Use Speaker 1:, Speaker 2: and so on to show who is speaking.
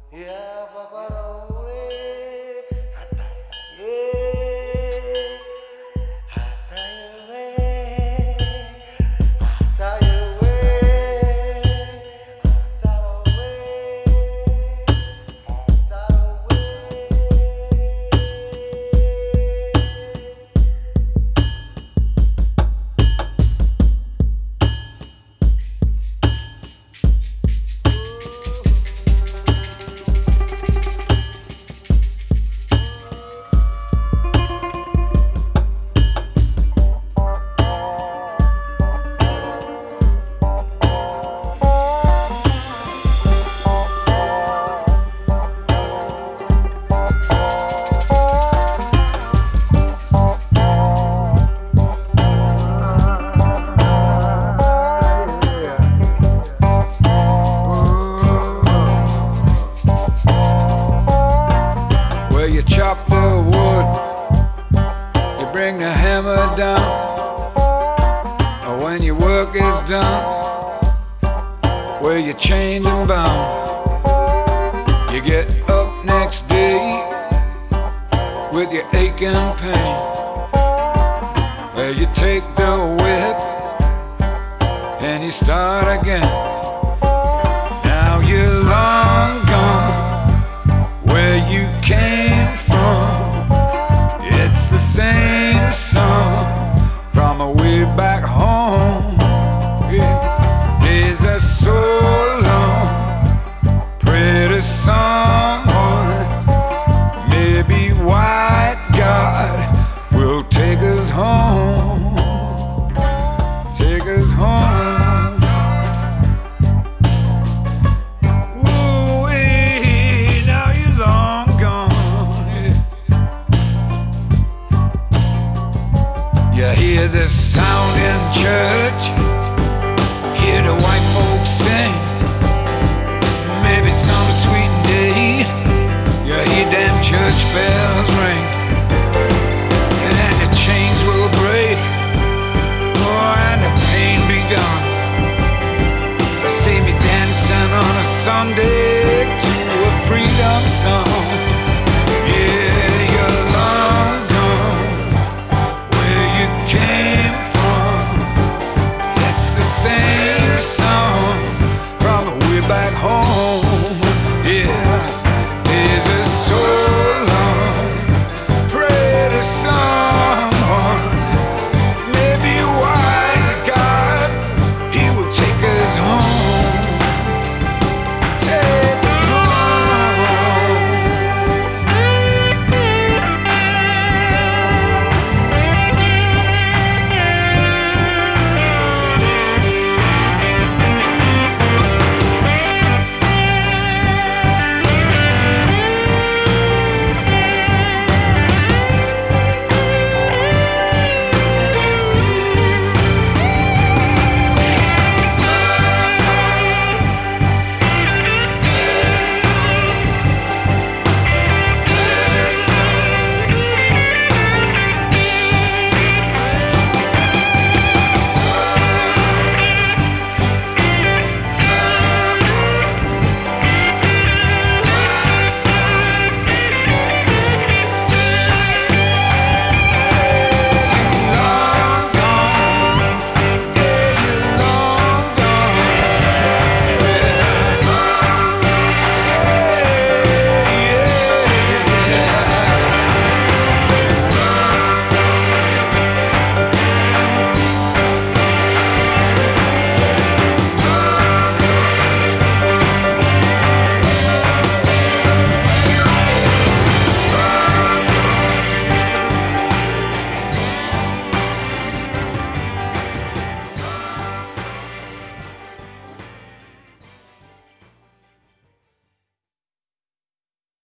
Speaker 1: Yeah, Papa,
Speaker 2: Well, you chop the wood, you bring the hammer down. When your work is done, well, you're chained and bound. You get up next day with your aching pain. Well, you take the whip and you start again. Now you're long gone where you came from. It's the same song from a way back home. Yeah. Days are so